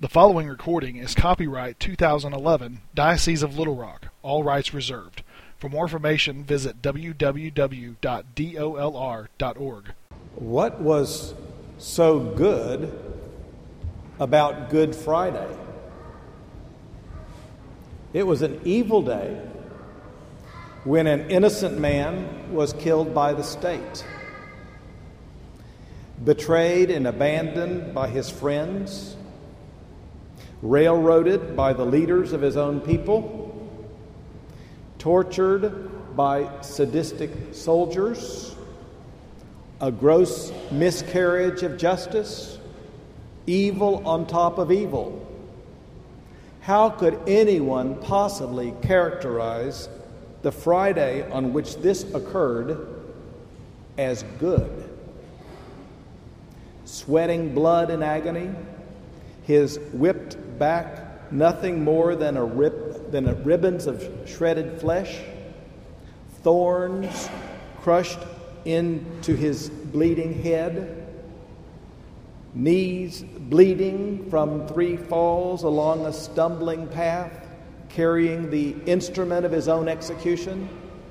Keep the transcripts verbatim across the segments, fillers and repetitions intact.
The following recording is copyright two thousand eleven, Diocese of Little Rock, all rights reserved. For more information, visit w w w dot dolr dot org. What was so good about Good Friday? It was an evil day when an innocent man was killed by the state, betrayed and abandoned by his friends, railroaded by the leaders of his own people, tortured by sadistic soldiers, a gross miscarriage of justice, evil on top of evil. How could anyone possibly characterize the Friday on which this occurred as good? Sweating blood and agony, his whipped back nothing more than a rib, than a ribbons of shredded flesh, thorns crushed into his bleeding head, knees bleeding from three falls along a stumbling path, carrying the instrument of his own execution,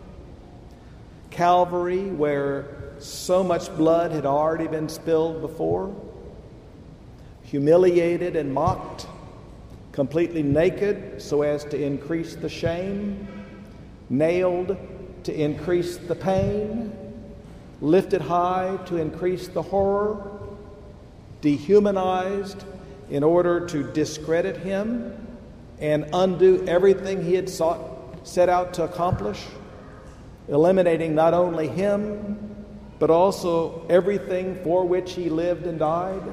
Calvary, where so much blood had already been spilled before, humiliated and mocked, completely naked so as to increase the shame, nailed to increase the pain, lifted high to increase the horror, dehumanized in order to discredit him and undo everything he had sought, set out to accomplish, eliminating not only him, but also everything for which he lived and died.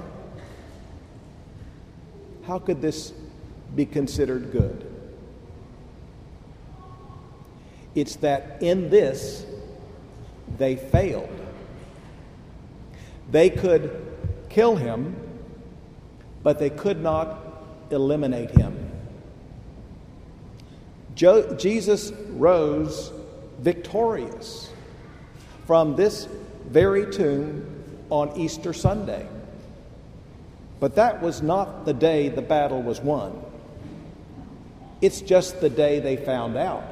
How could this be considered good? It's that in this they failed. They could kill him, but they could not eliminate him. Jo- Jesus rose victorious from this very tomb on Easter Sunday. But that was not the day the battle was won. It's just the day they found out.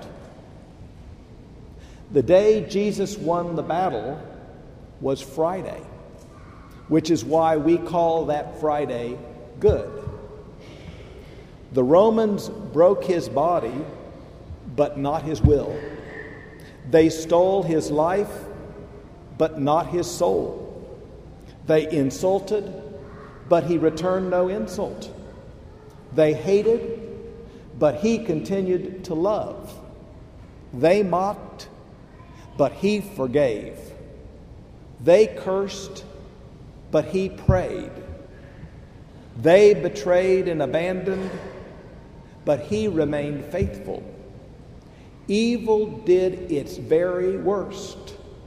The day Jesus won the battle was Friday, which is why we call that Friday good. The Romans broke his body, but not his will. They stole his life, but not his soul. They insulted, but he returned no insult. They hated, but he continued to love. They mocked, but he forgave. They cursed, but he prayed. They betrayed and abandoned, but he remained faithful. Evil did its very worst,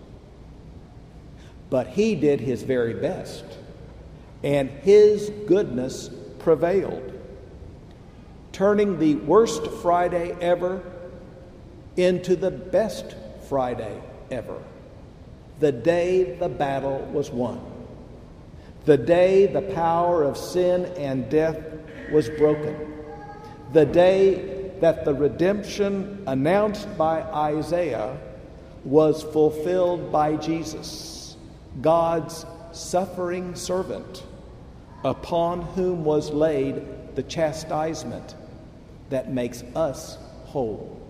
but he did his very best. And his goodness prevailed, turning the worst Friday ever into the best Friday ever. The day the battle was won. The day the power of sin and death was broken. The day that the redemption announced by Isaiah was fulfilled by Jesus, God's suffering servant, upon whom was laid the chastisement that makes us whole.